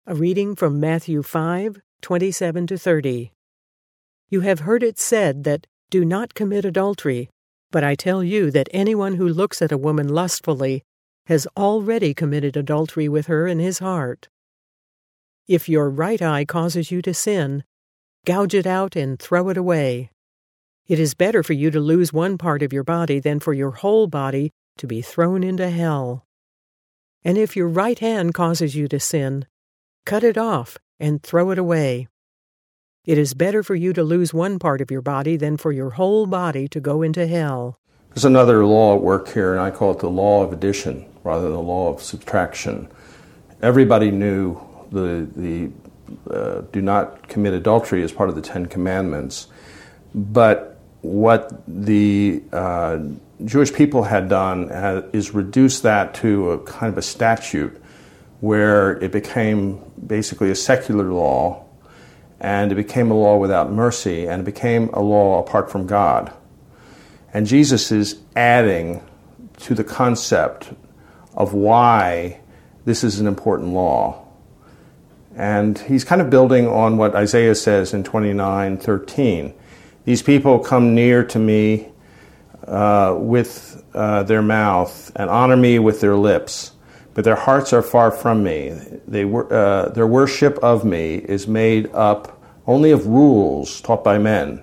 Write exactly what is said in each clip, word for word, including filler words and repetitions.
A reading from Matthew five, twenty-seven to thirty. You have heard it said that, "Do not commit adultery," but I tell you that anyone who looks at a woman lustfully has already committed adultery with her in his heart. If your right eye causes you to sin, gouge it out and throw it away. It is better for you to lose one part of your body than for your whole body to be thrown into hell. And if your right hand causes you to sin, cut it off and throw it away. It is better for you to lose one part of your body than for your whole body to go into hell. There's another law at work here, and I call it the law of addition rather than the law of subtraction. Everybody knew the the uh, do not commit adultery as part of the Ten Commandments, but what the uh, Jewish people had done uh, is reduce that to a kind of a statute where it became basically a secular law, and it became a law without mercy, and it became a law apart from God. And Jesus is adding to the concept of why this is an important law. And he's kind of building on what Isaiah says in twenty-nine thirteen. These people come near to me uh, with uh, their mouth and honor me with their lips, but their hearts are far from me. They, uh, their worship of me is made up only of rules taught by men.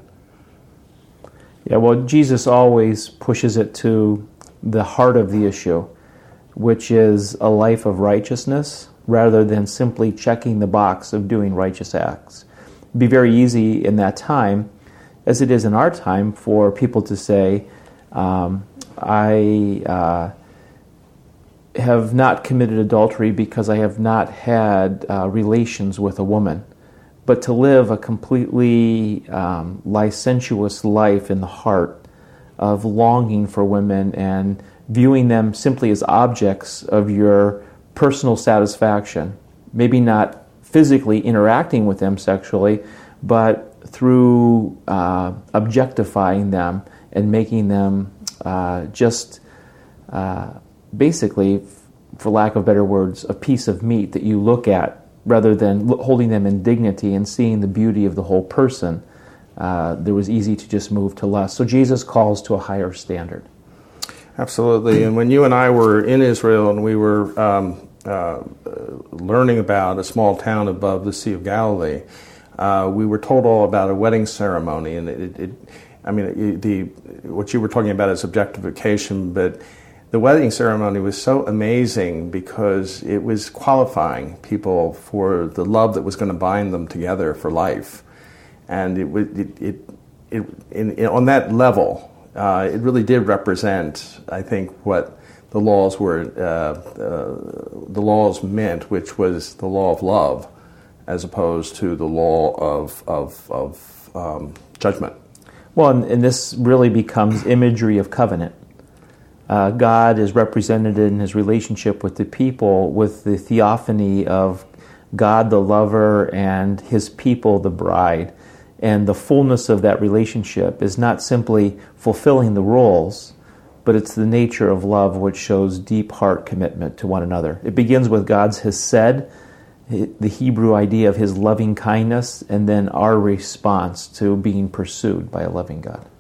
Yeah, well, Jesus always pushes it to the heart of the issue, which is a life of righteousness rather than simply checking the box of doing righteous acts. It'd be very easy in that time, as it is in our time, for people to say, um, I... Uh, have not committed adultery because I have not had uh, relations with a woman. But to live a completely um, licentious life in the heart of longing for women and viewing them simply as objects of your personal satisfaction, maybe not physically interacting with them sexually, but through uh, objectifying them and making them uh, just uh, basically, for lack of better words, a piece of meat that you look at rather than holding them in dignity and seeing the beauty of the whole person. Uh, it was easy to just move to lust. So Jesus calls to a higher standard. Absolutely. And when you and I were in Israel and we were um, uh, learning about a small town above the Sea of Galilee, uh, we were told all about a wedding ceremony. And it, it I mean, it, the what you were talking about is objectification, but the wedding ceremony was so amazing because it was qualifying people for the love that was going to bind them together for life. And it, it, it, it in, in, on that level, uh, it really did represent, I think, what the laws were, uh, uh, the laws meant, which was the law of love, as opposed to the law of, of, of um, judgment. Well, and, and this really becomes imagery of covenant. Uh, God is represented in his relationship with the people with the theophany of God the lover and his people the bride. And the fullness of that relationship is not simply fulfilling the roles, but it's the nature of love which shows deep heart commitment to one another. It begins with God's hesed, the Hebrew idea of his loving kindness, and then our response to being pursued by a loving God.